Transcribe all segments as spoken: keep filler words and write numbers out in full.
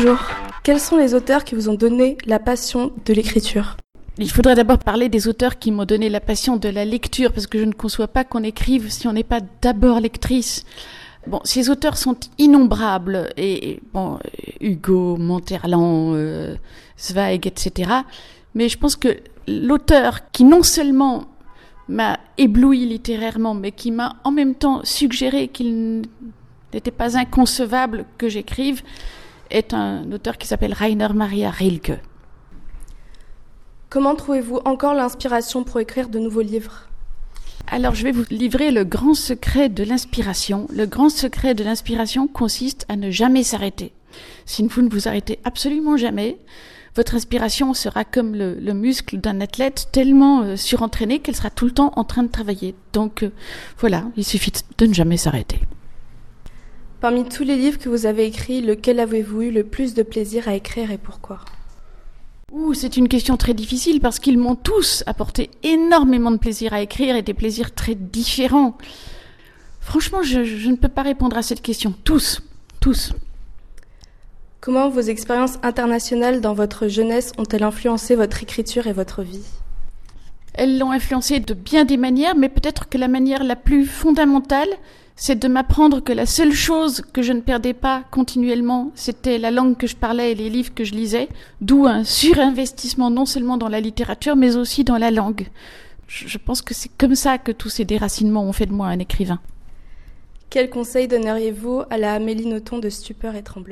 Bonjour. Quels sont les auteurs qui vous ont donné la passion de l'écriture ? Il faudrait d'abord parler des auteurs qui m'ont donné la passion de la lecture, parce que je ne conçois pas qu'on écrive si on n'est pas d'abord lectrice. Bon, ces auteurs sont innombrables, et bon, Hugo, Monterland, euh, Zweig, et cetera. Mais je pense que l'auteur qui non seulement m'a ébloui littérairement, mais qui m'a en même temps suggéré qu'il n'était pas inconcevable que j'écrive, est un auteur qui s'appelle Rainer Maria Rilke. Comment trouvez-vous encore l'inspiration pour écrire de nouveaux livres ? Alors, je vais vous livrer le grand secret de l'inspiration. Le grand secret de l'inspiration consiste à ne jamais s'arrêter. Si vous ne vous arrêtez absolument jamais, votre inspiration sera comme le, le muscle d'un athlète tellement euh, surentraîné qu'elle sera tout le temps en train de travailler. Donc, euh, voilà, il suffit de ne jamais s'arrêter. Parmi tous les livres que vous avez écrits, lequel avez-vous eu le plus de plaisir à écrire et pourquoi ? Ouh, c'est une question très difficile parce qu'ils m'ont tous apporté énormément de plaisir à écrire et des plaisirs très différents. Franchement, je, je ne peux pas répondre à cette question. Tous, tous. Comment vos expériences internationales dans votre jeunesse ont-elles influencé votre écriture et votre vie ? Elles l'ont influencé de bien des manières, mais peut-être que la manière la plus fondamentale, c'est de m'apprendre que la seule chose que je ne perdais pas continuellement, c'était la langue que je parlais et les livres que je lisais, d'où un surinvestissement non seulement dans la littérature, mais aussi dans la langue. Je pense que c'est comme ça que tous ces déracinements ont fait de moi un écrivain. Quel conseil donneriez-vous à la Amélie Nothomb de Stupeur et Tremblement ?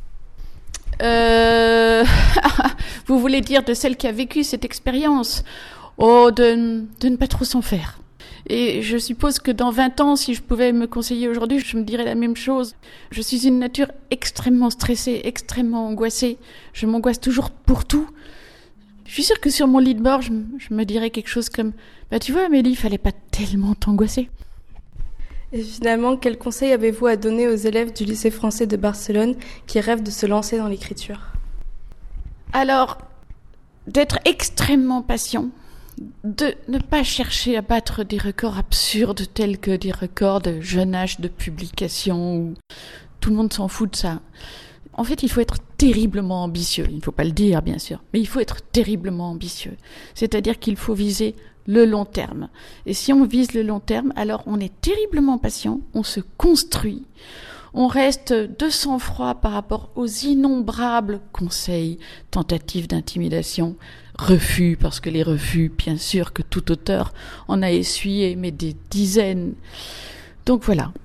Euh... Vous voulez dire de celle qui a vécu cette expérience ? Oh, de, de ne pas trop s'en faire. Et je suppose que dans vingt ans, si je pouvais me conseiller aujourd'hui, je me dirais la même chose. Je suis une nature extrêmement stressée, extrêmement angoissée. Je m'angoisse toujours pour tout. Je suis sûre que sur mon lit de mort, je, je me dirais quelque chose comme « Bah tu vois Amélie, il fallait pas tellement t'angoisser ». Et finalement, quel conseil avez-vous à donner aux élèves du lycée français de Barcelone qui rêvent de se lancer dans l'écriture ? Alors, d'être extrêmement patient. De ne pas chercher à battre des records absurdes tels que des records de jeune âge de publication où tout le monde s'en fout de ça. En fait, il faut être terriblement ambitieux. Il ne faut pas le dire, bien sûr, mais il faut être terriblement ambitieux. C'est-à-dire qu'il faut viser le long terme. Et si on vise le long terme, alors on est terriblement patient, on se construit, on reste de sang-froid par rapport aux innombrables conseils, tentatives d'intimidation, refus, parce que les refus, bien sûr que tout auteur en a essuyé, mais des dizaines. Donc voilà.